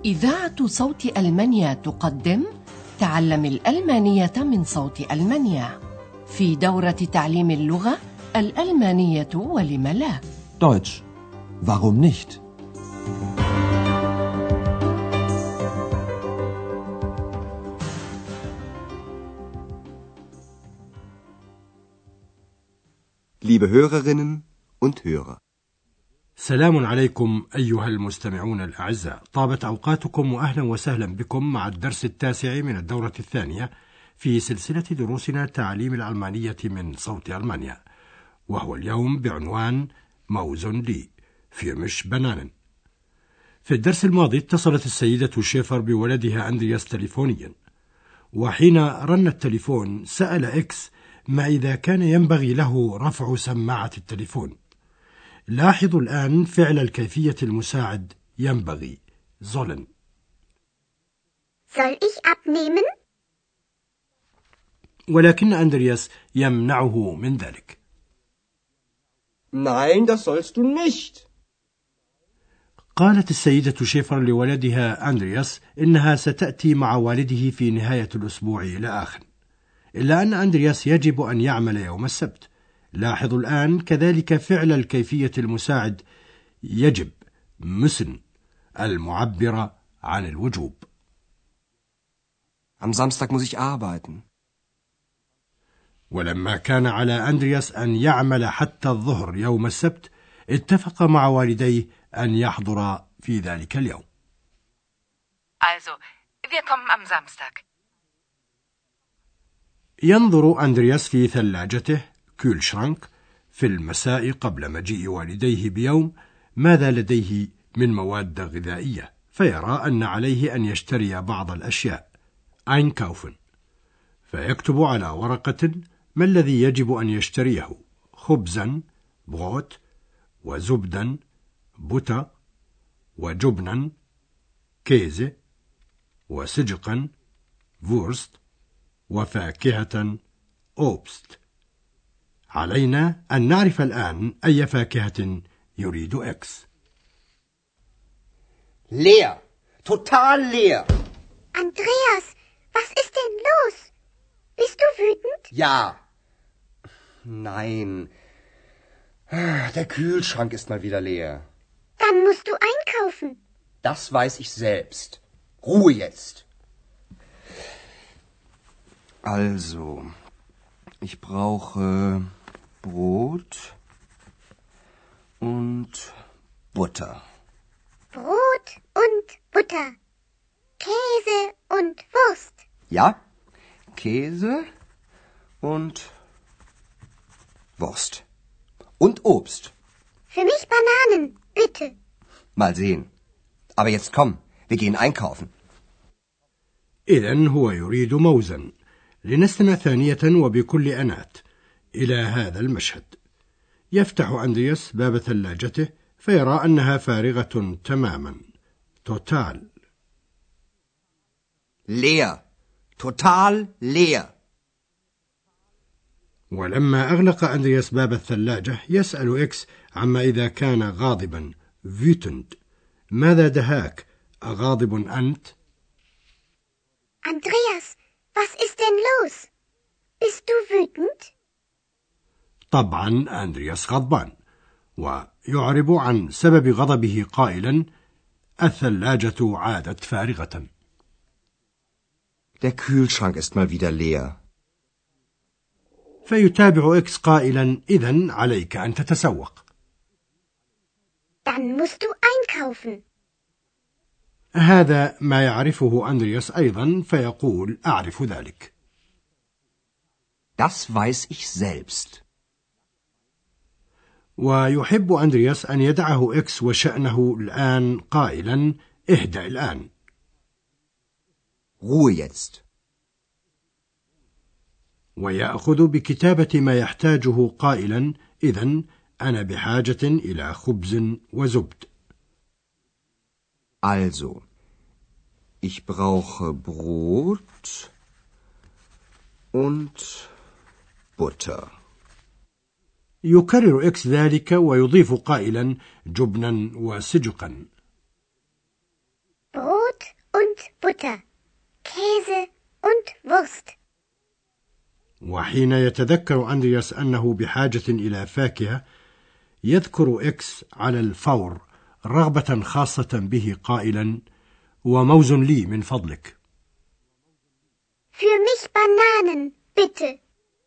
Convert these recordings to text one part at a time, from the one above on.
إذاعة صوت ألمانيا تقدم تعلم الألمانية من صوت ألمانيا في دورة تعليم اللغة الألمانية ولم لا. Deutsch. Warum nicht? Liebe Hörerinnen und Hörer. سلام عليكم أيها المستمعون الأعزاء، طابت أوقاتكم وأهلا وسهلا بكم مع الدرس 9 من الدورة 2 في سلسلة دروسنا تعليم الألمانية من صوت ألمانيا، وهو اليوم بعنوان موزن لي في مش بنان. في الدرس الماضي اتصلت السيدة شيفر بولدها أندرياس تليفونيا، وحين رن التليفون سأل إكس ما إذا كان ينبغي له رفع سماعة التليفون. لاحظوا الآن فعل الكيفية المساعد ينبغي sollen. Soll ich abnehmen؟ ولكن أندرياس يمنعه من ذلك. Nein, das sollst du nicht. قالت السيدة شيفر لولدها أندرياس إنها ستأتي مع والده في نهاية الأسبوع إلى آخر، إلا أن أندرياس يجب أن يعمل يوم السبت. لاحظوا الآن كذلك فعل الكيفية المساعد يجب müssen المعبرة عن الوجوب. Am Samstag muss ich arbeiten. ولما كان على أندرياس أن يعمل حتى الظهر يوم السبت، اتفق مع والديه أن يحضر في ذلك اليوم. Also, wir kommen am Samstag. ينظر أندرياس في ثلاجته كولشرانك في المساء قبل مجيء والديه بيوم ماذا لديه من مواد غذائية، فيرى أن عليه أن يشتري بعض الأشياء einkaufen، فيكتب على ورقة ما الذي يجب أن يشتريه: خبزا بروت، وزبدا بوتا، وجبنا كيزه، وسجقا وورست، وفاكهة أوبست. علينا أن نعرف الآن أي فاكهة يريد إكس. Leer. Total leer. Andreas, was ist denn los? Bist du wütend? Ja. Nein. Der Kühlschrank ist mal wieder leer. Dann musst du einkaufen. Das weiß ich selbst. Ruhe jetzt. Also, ich brauche Brot und Butter. Brot und Butter. Käse und Wurst. Ja, Käse und Wurst. Und Obst. Für mich Bananen, bitte. Mal sehen. Aber jetzt komm, wir gehen einkaufen. إذن هو يريد موزا. لنستمع ثانية وبكل أنات إلى هذا المشهد. يفتح أندرياس باب ثلاجته فيرى أنها فارغة تماما. توتال. Leer. Total leer. ولما أغلق أندرياس باب الثلاجة يسأل إكس عما إذا كان غاضبا wütend. ماذا دهاك؟ أغاضب أنت؟ Andreas, was ist denn los? Bist du wütend? طبعا أندرياس غضبان، ويعرب عن سبب غضبه قائلا الثلاجة عادت فارغة. Der Kühlschrank ist mal wieder leer. فيتابع إكس قائلا إذن عليك أن تتسوق. Dann musst du einkaufen. هذا ما يعرفه أندرياس أيضا، فيقول أعرف ذلك. Das weiß ich selbst. ويحب أندرياس أن يدعه إكس وشأنه الآن قائلا اهدأ الآن. Ruhe jetzt. ويأخذ بكتابة ما يحتاجه قائلا إذن أنا بحاجة إلى خبز وزبد. Also, ich brauche Brot und Butter. يكرر إكس ذلك ويضيف قائلا جبنا وسجقا. Brot Butter, Käse und Wurst. وحين يتذكر أندرياس أنه بحاجة إلى فاكهة يذكر إكس على الفور رغبة خاصة به قائلا: وموز لي من فضلك. Für mich Bananen, bitte.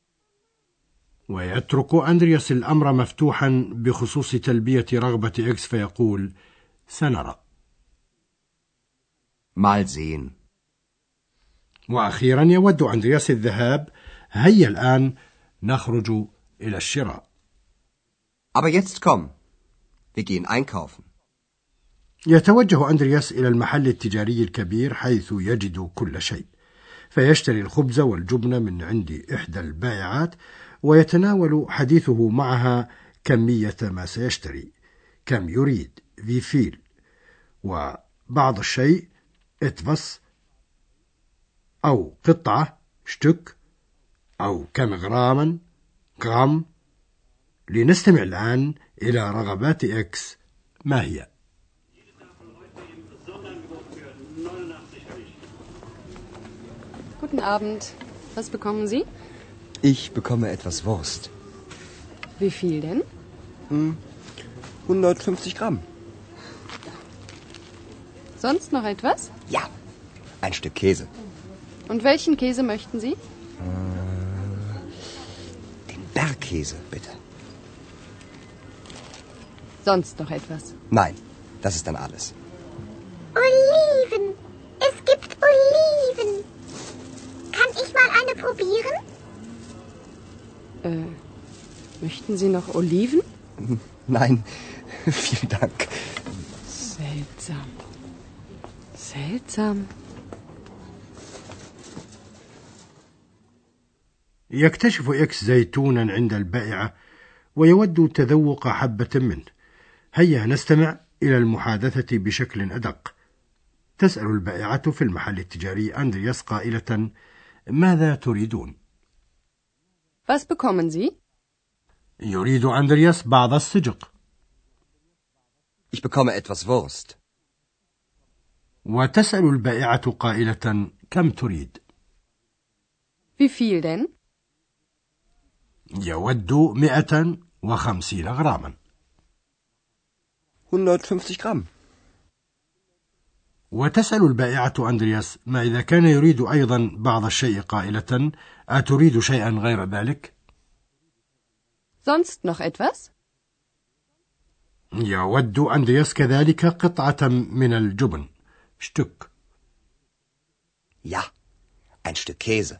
ويترك أندرياس الأمر مفتوحا بخصوص تلبية رغبة إكس فيقول: سنرى. Mal sehen. وأخيرا يود أندرياس الذهاب. هيا الآن نخرج إلى الشراء. Aber jetzt komm. Wir gehen einkaufen. يتوجه أندرياس إلى المحل التجاري الكبير حيث يجد كل شيء، فيشتري الخبز والجبن من عند إحدى البائعات، ويتناول حديثه معها كمية ما سيشتري، كم يريد wie viel، وبعض الشيء etwas، أو قطعة Stück، أو كم غراما غرام. لنستمع الآن إلى رغبات إكس. ما هي؟ Guten Abend. Was bekommen Sie? Ich bekomme etwas Wurst. Wie viel denn? 150 Gramm. Sonst noch etwas? Ja, ein Stück Käse. Und welchen Käse möchten Sie? Den Bergkäse, bitte. Sonst noch etwas? Nein, das ist dann alles. Oliven. Es gibt Oliven. Kann ich mal eine probieren? Möchten Sie noch Oliven? Nein, vielen Dank. Seltsam. Seltsam. يكتشف إكس زيتونا عند البائعة ويود تذوق حبة منه. هيا نستمع إلى المحادثة بشكل أدق. تسأل البائعة في المحل التجاري أندرياس قائلة: ماذا تريدون؟ Was bekommen Sie? يريد أندرياس بعض السجق. Ich bekomme etwas Wurst. وتسأل البائعة قائلة: كم تريد؟ Wie viel denn? يود 150 غراما. 150 Gramm. وتسأل البائعة أندرياس ما إذا كان يريد أيضا بعض الشيء قائلة: أتريد شيئا غير ذلك؟ Sonst noch etwas? يود أندرياس كذلك قطعة من الجبن Stück. Ja, ein Stück Käse.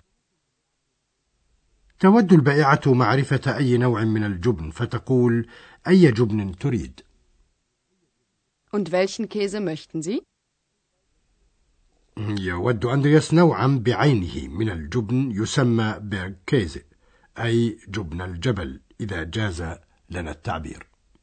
تود البائعة معرفة أي نوع من الجبن فتقول: أي جبن تريد؟ Und welchen Käse möchten Sie? يود أندرياس نوعا بعينه من الجبن يسمى بيرغكيزي، أي جبن الجبل إذا جاز لنا التعبير.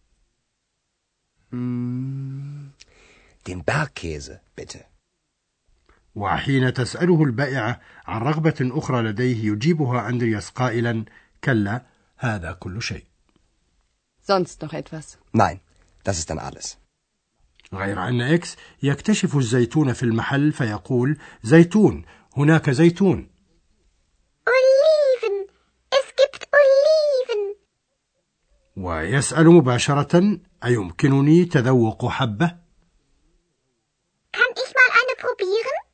Den Bergkäse, bitte. وحين تسأله البائعة عن رغبة أخرى لديه يجيبها أندرياس قائلا: كلا، هذا كل شيء. Sonst noch etwas? Nein, das ist dann alles. غير أن إكس يكتشف الزيتون في المحل فيقول: زيتون، هناك زيتون. Oliven. Es gibt Oliven. ويسأل مباشرة: أيمكنني تذوق حبة؟ Kann ich mal eine probieren?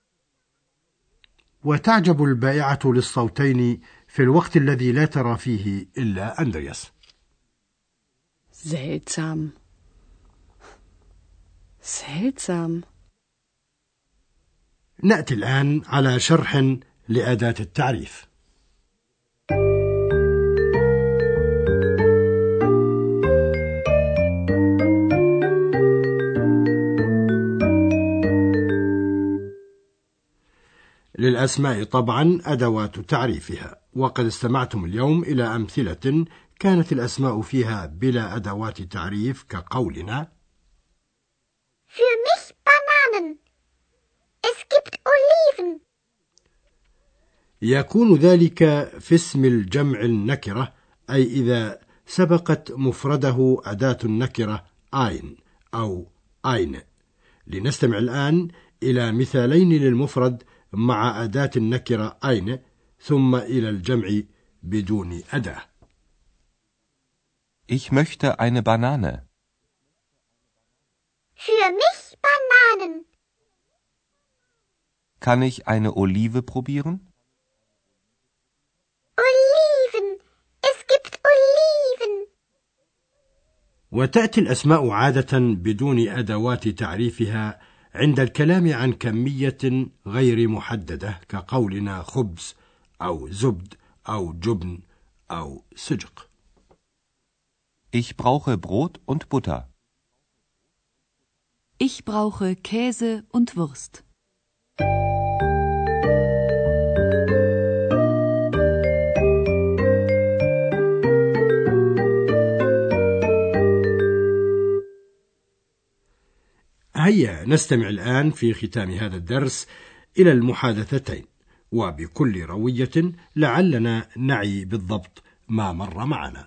وتعجب البائعة للصوتين في الوقت الذي لا ترى فيه إلا أندرياس. Seltsam. Seltsam. نأتي الآن على شرح لأداة التعريف. للأسماء طبعا أدوات تعريفها، وقد استمعتم اليوم إلى أمثلة كانت الأسماء فيها بلا أدوات تعريف كقولنا: Für mich Bananen. Es gibt Oliven. يكون ذلك في اسم الجمع النكرة، أي إذا سبقت مفرده أداة النكرة ein أو eine. لنستمع الآن إلى مثالين للمفرد مع أداة النكرة eine ثم إلى الجمع بدون أداة. Ich möchte eine Banane. Für mich Bananen. Kann ich eine Olive probieren? Oliven. Es gibt Oliven. وتأتي الأسماء عادة بدون أدوات تعريفها عند الكلام عن كمية غير محددة كقولنا خبز أو زبد أو جبن أو سجق. Ich brauche Brot und Butter. Ich brauche Käse und Wurst. هيا نستمع الآن في ختام هذا الدرس إلى المحادثتين وبكل روية لعلنا نعي بالضبط ما مر معنا.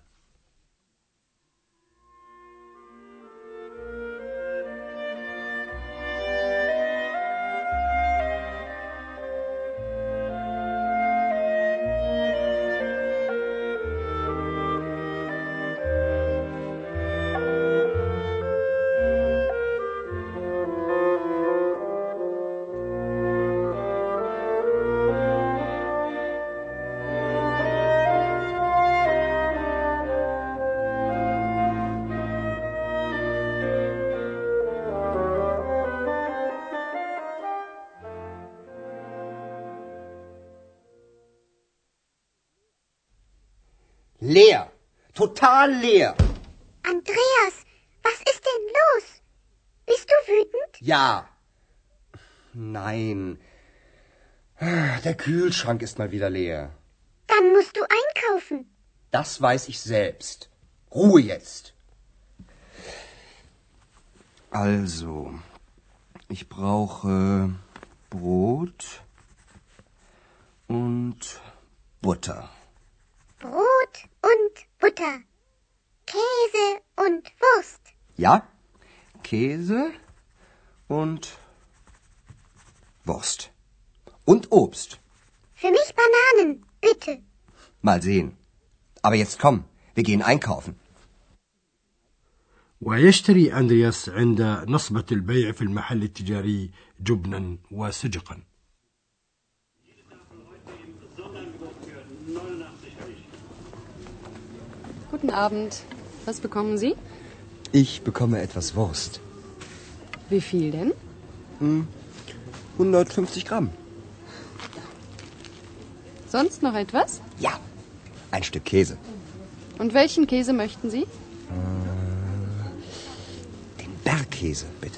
Leer. Total leer. Andreas, was ist denn los? Bist du wütend? Ja. Nein. Der Kühlschrank ist mal wieder leer. Dann musst du einkaufen. Das weiß ich selbst. Ruhe jetzt. Also, ich brauche Brot und Butter. Brot und Butter. Käse und Wurst. Ja, Käse und Wurst. Und Obst. Für mich Bananen, bitte. Mal sehen. Aber jetzt komm, wir gehen einkaufen. ويشتري أندرياس عند نصبة البيع في المحل التجاري جبنا وسجقا. Guten Abend. Was bekommen Sie? Ich bekomme etwas Wurst. Wie viel denn? 150 Gramm. Sonst noch etwas? Ja, ein Stück Käse. Und welchen Käse möchten Sie? Den Bergkäse, bitte.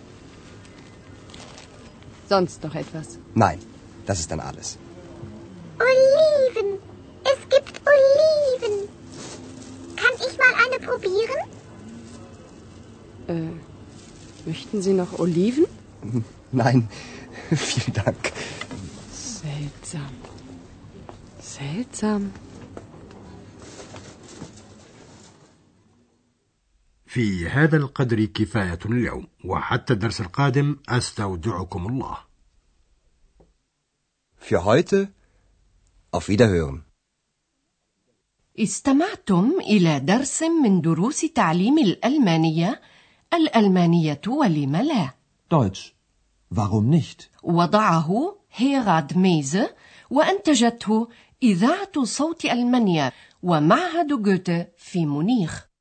Sonst noch etwas? Nein, das ist dann alles. Oliven. Es gibt Oliven. Kann ich mal eine probieren? Möchten Sie noch Oliven? Nein, vielen Dank. Seltsam. Seltsam. في هذا القدر كفاية اليوم وحتى الدرس القادم أستودعكم الله. Für heute auf Wiederhören. استمعتم إلى درس من دروس تعليم الألمانية ولم لا. Deutsch. Warum nicht? وضعه هيراد ميزه وأنتجته إذاعة صوت ألمانيا ومعهد جوته في مونيخ.